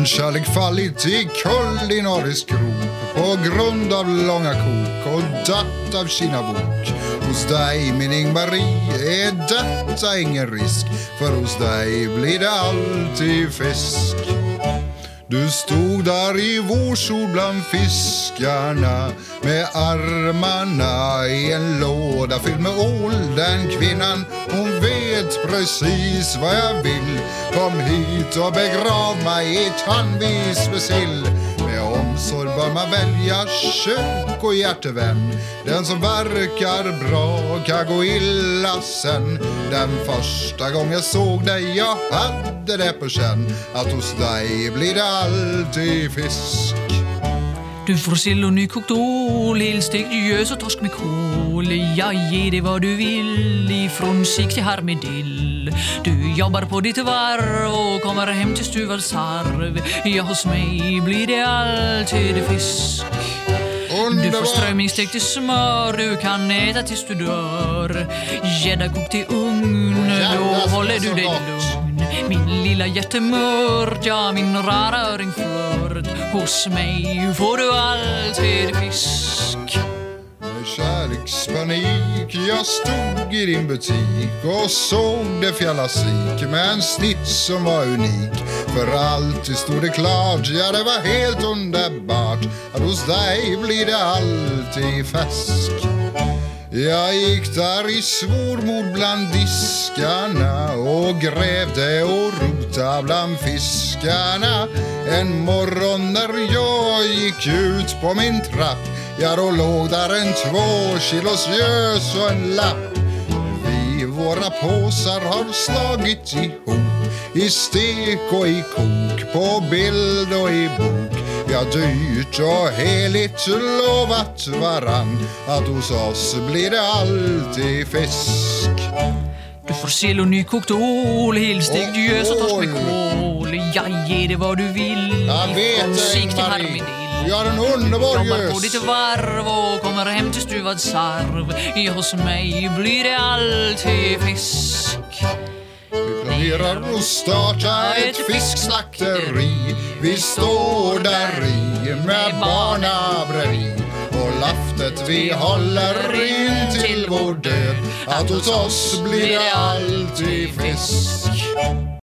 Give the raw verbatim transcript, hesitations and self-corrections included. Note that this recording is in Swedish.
din kärlek fallit i kulinarisk grop på grund av långa kok och dött av kinabok. Hos dig, min Ingmarie, är detta ingen risk, för hos dig blir det alltid fisk. Du stod där i vårsol bland fiskarna med armarna i en låda fylld med ål. Den kvinnan, hon vet precis vad jag vill. Kom hit och begrav mig i tandvis med sill. Med omsorg bör man välja kök och hjärtevän. Den som verkar bra kan gå illa sen. Den första gången jag såg dig, jag hade det på känn att hos dig blir det alltid fisk. Du får sill och nykokt ål, helstekt gös och torsk med kål. Jag ger dig vad du vill, ifrån sik till harmedill. Du jobbar på ditt varv och kommer hem till stuvad sarv. Ja, hos mig blir det alltid fisk. Du får strömmingsstekt i smör, du kan äta tills du dör. Gädda kokt i ugn, då håller du dig lugn. Min lilla jättemörd, ja min rara öringflörd. Hos mig får du alltid fisk. Med kärlekspanik jag stod i din butik och såg det fjällasik med en snitt som var unik. För alltid stod det klart, ja det var helt underbart, att hos dig blir det alltid fest. Jag gick där i svårmod bland diskarna och grävde och rota bland fiskarna. En morgon när jag gick ut på min trapp, ja då låg där en två kilos gös och en lapp. Vi våra påsar har slagit ihop i stek och i kok, på bild och i bok. Vi har dyrt och heligt lovat varann att hos oss blir det alltid fisk. Du får sill och nykokt ål, helstekt gös och torsk med kål. Jag ger dig vad du vill, jag vet sik till harmedill. Vi har en underbar gös. Jobbar på ditt varv och kommer hem till stuvad sarv. Ja, hos mig blir det alltid fisk. Vi planerar att starta ett fiskslakteri. Vi står där i med barnabräri. Och laftet vi håller in till vår död, att hos oss blir det alltid fisk.